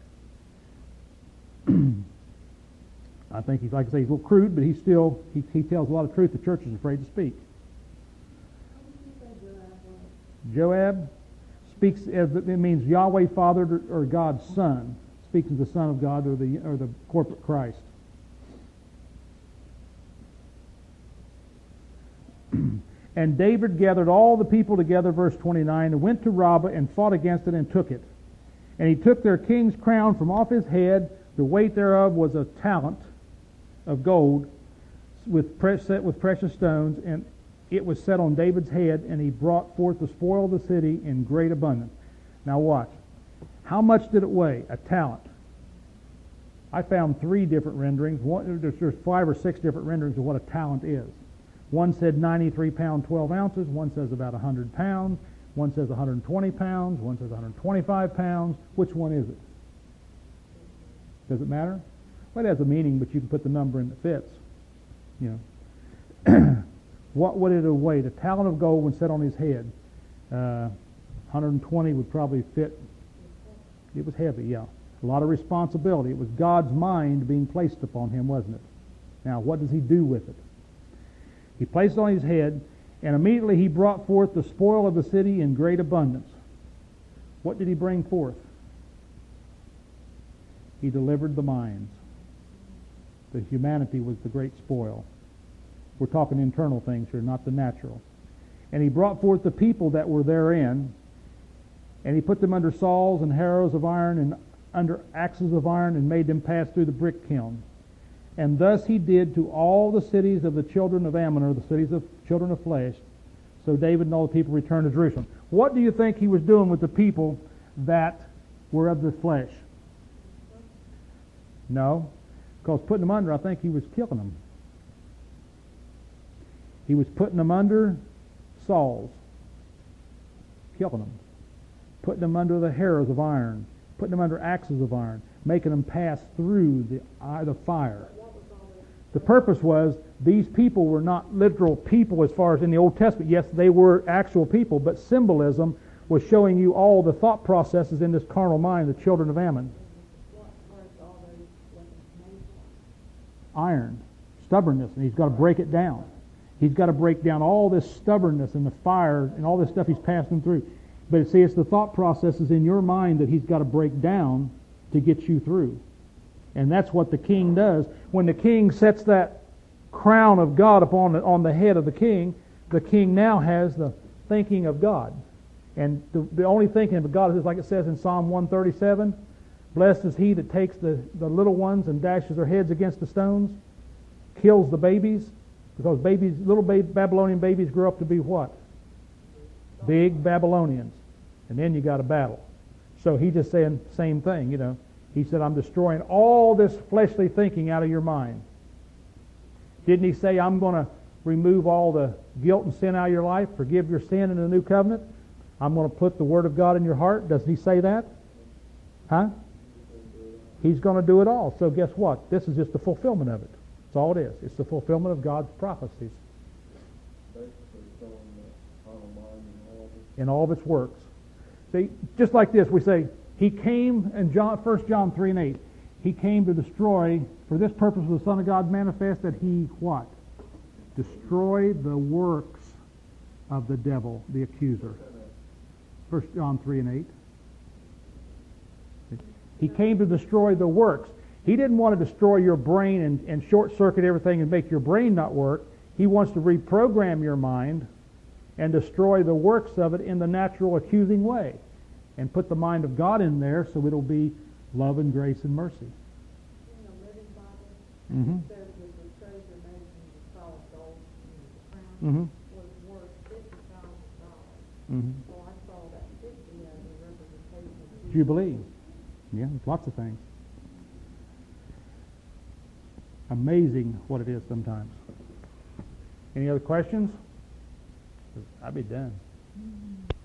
I think he's, like I say, he's a little crude, but he still, he, he tells a lot of truth the church is afraid to speak. Joab speaks, it means Yahweh fathered or God's son. Speaks of the Son of God or the, or the corporate Christ. And David gathered all the people together, verse twenty-nine, and went to Rabbah and fought against it and took it. And he took their king's crown from off his head. The weight thereof was a talent of gold with pre- set with precious stones, and it was set on David's head, and he brought forth the spoil of the city in great abundance. Now watch. How much did it weigh? A talent. I found three different renderings. One, there's, there's five or six different renderings of what a talent is. One said ninety-three pounds, twelve ounces. One says about one hundred pounds. One says one hundred twenty pounds. One says one hundred twenty-five pounds. Which one is it? Does it matter? Well, it has a meaning, but you can put the number in that fits. You know. What would it have weighed? A talent of gold when set on his head. Uh, one hundred twenty would probably fit. It was heavy, yeah. A lot of responsibility. It was God's mind being placed upon him, wasn't it? Now, what does he do with it? He placed it on his head, and immediately he brought forth the spoil of the city in great abundance. What did he bring forth? He delivered the minds. The humanity was the great spoil. We're talking internal things here, not the natural. And he brought forth the people that were therein, and he put them under saws and harrows of iron and under axes of iron, and made them pass through the brick kiln. And thus he did to all the cities of the children of Ammon, or the cities of children of flesh. So David and all the people returned to Jerusalem. What do you think he was doing with the people that were of the flesh? No, because putting them under, I think he was killing them. He was putting them under saws, killing them. Putting them under the harrows of iron, putting them under axes of iron, making them pass through the, uh, the fire. The purpose was these people were not literal people as far as in the Old Testament. Yes, they were actual people, but symbolism was showing you all the thought processes in this carnal mind, the children of Ammon. Iron, stubbornness, and he's got to break it down. He's got to break down all this stubbornness and the fire and all this stuff he's passing through. But see, it's the thought processes in your mind that he's got to break down to get you through. And that's what the king does. When the king sets that crown of God upon the, on the head of the king, the king now has the thinking of God. And the, the only thinking of God is like it says in Psalm one thirty-seven, blessed is he that takes the, the little ones and dashes their heads against the stones, kills the babies, because babies, little baby, Babylonian babies grow up to be what? Big Babylonians. And then you got a battle. So he's just saying the same thing, you know. He said, I'm destroying all this fleshly thinking out of your mind. Didn't he say, I'm going to remove all the guilt and sin out of your life, forgive your sin in the new covenant? I'm going to put the Word of God in your heart. Doesn't he say that? Huh? He's going to do it all. So guess what? This is just the fulfillment of it. That's all it is. It's the fulfillment of God's prophecies. In all of its works. See, just like this, we say, he came in John, First John three and eight. He came to destroy, for this purpose was the Son of God manifest, that he, what? Destroy the works of the devil, the accuser. First John three and eight. He came to destroy the works. He didn't want to destroy your brain and, and short-circuit everything and make your brain not work. He wants to reprogram your mind and destroy the works of it in the natural accusing way, and put the mind of God in there so it'll be love and grace and mercy. In the Living Bible, Mm-hmm. it says that the treasure made from the solid gold in the crown Mm-hmm. was worth fifty thousand dollars. Mm-hmm. So I saw that fifty as a representation of Jubilee. Yeah, there's lots of things. Amazing what it is sometimes. Any other questions? I'll be done.